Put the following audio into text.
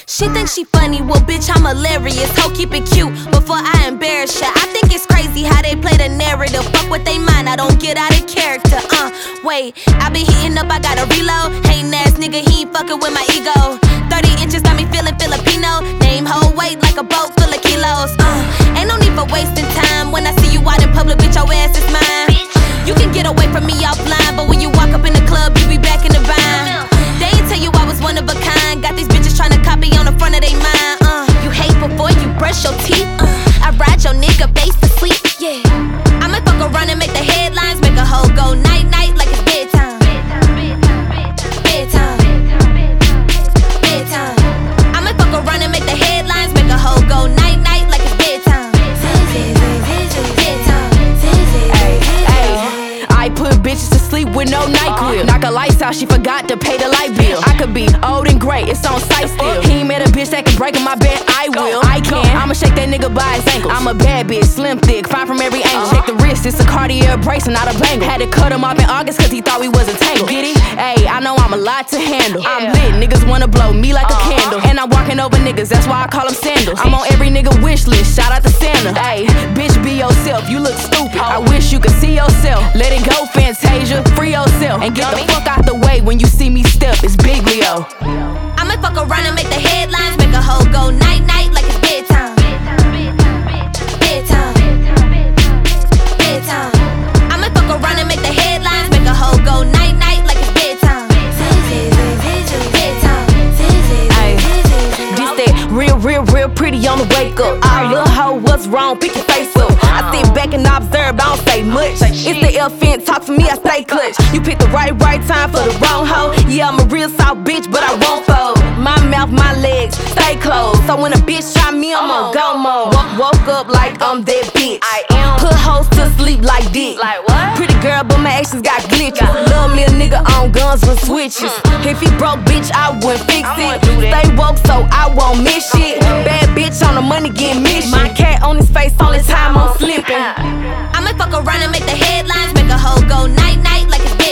She thinks she funny, well bitch I'm hilarious. Ho, keep it cute before I embarrass ya. I think it's crazy how they play the narrative. Fuck what they mind, I don't get out of character. Wait, I been hitting up, I gotta reload. Hating ass nigga, he ain't fucking with my ego. 30 inches got me feeling Filipino. Name whole weight like a boat full of kilos. Ain't no need for wasting time. When I see you out in public, bitch, your ass is mine. You can get away from me offline, but when you walk up in the club, you be back in the bind. They ain't tell you I was one of a kind. Got these bitches tryna copy on the front of they mind. You hate before you brush your teeth. I ride your nigga face to sleep. Yeah, I might fuck around and make the headlines, make a hoe go night night like it's bedtime. Bedtime. Bedtime. I might fuck around and make the headlines, make a hoe go night night like it's bedtime. I put bitches to sleep with no NyQuil. Knock her lights out, she forgot to pay the light bill. I could be old and gray, it's on sight still. He ain't met a bitch that can break in my bed, I will. I can, I'ma shake that nigga by his ankles. I'm a bad bitch, slim thick, fine from every angle. Check the wrist, it's a Cartier bracelet, not a bangle. Had to cut him off in August cause he thought we wasn't tangled. Get it? Ayy, I know I'm a lot to handle. I'm lit, niggas wanna blow me like a candle. And I'm walking over niggas, that's why I call them sandals. I'm on every nigga wish list, shout out to Santa. Ayy, bitch be yourself, you look stupid. I wish you could see yourself. Let it go, Fantasia, free yourself. And get the fuck out the way when you see me step, it's Big Leo. I might fuck around and make the headlines, make a hoe go night night like it's bedtime. Bedtime. Bedtime. I might fuck around and make the headlines, make a hoe go night night like it's bedtime. Bedtime. This that real pretty on the wake up. Little hoe, what's wrong? Pick your face up. I sit back and observe, I don't say much. It's the elephant talk for me, I stay clutch. You pick the right time for the wrong hoe. Yeah, I'm a real soft bitch, but I won't fold. My mouth, my legs, stay closed. So when a bitch try me, I'm on go mode. Woke up like I'm that bitch. I am. Put hoes to sleep like dick. Like what? Pretty girl, but my actions got glitches. Love me a nigga on guns with switches. If he broke, bitch, I wouldn't fix it. Stay woke, so I won't miss shit. Bad bitch on the money getting mission. My cat on his face, all the time I'm slipping. I might fuck around and make the headlines, make a hoe go night night like it's bedtime.